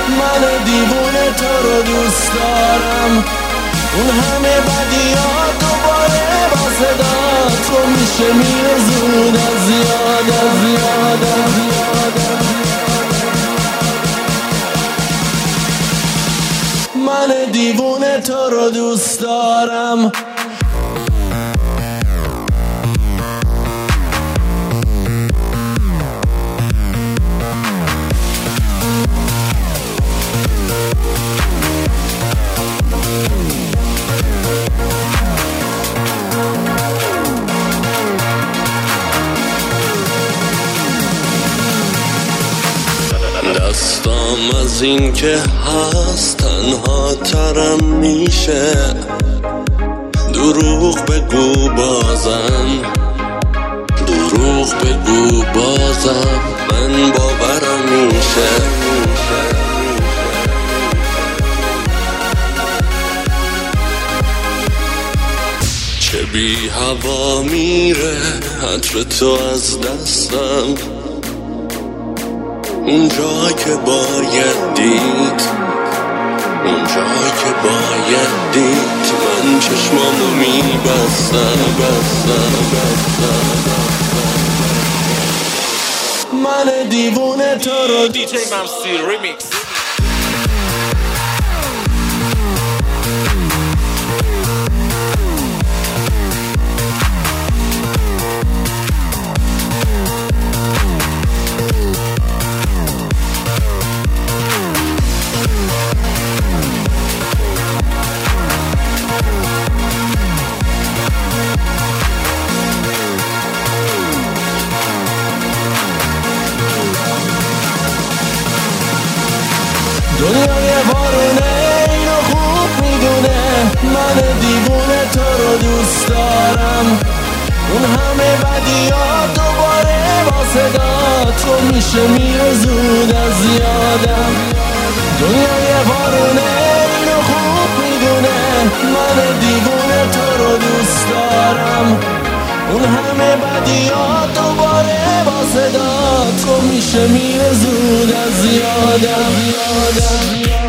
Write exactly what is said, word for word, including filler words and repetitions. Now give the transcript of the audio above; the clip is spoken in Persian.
من دیوونه تو رو دوست دارم. اون همه بدیات دوباره با صدا تو میشه میره زود از یاد از یاد از یاد. من دیوونه تو رو دوست دارم. دستم از این که هست تنها ترم میشه. دروغ بگو بازم، دروغ بگو بازم، من باورم میشه. چه بی هوا میره عطر تو از دستم، اونجا که باید دید، اونجا که باید دید، من چشمامو میبستم بستم بستم. من دیوونه تو رو دی جی ممسی ریمیکس. دنیای بارونه اینو خوب میدونه، من دیوونه تو رو دوست دارم. اون همه بدیات دوباره با صدا تو میشه میره زود از یادم. دنیای بارونه اینو خوب میدونه، من دیوونه تو رو دوست دارم. اون همه بدیات دوباره با صدا تو میشه میره زود از یادم.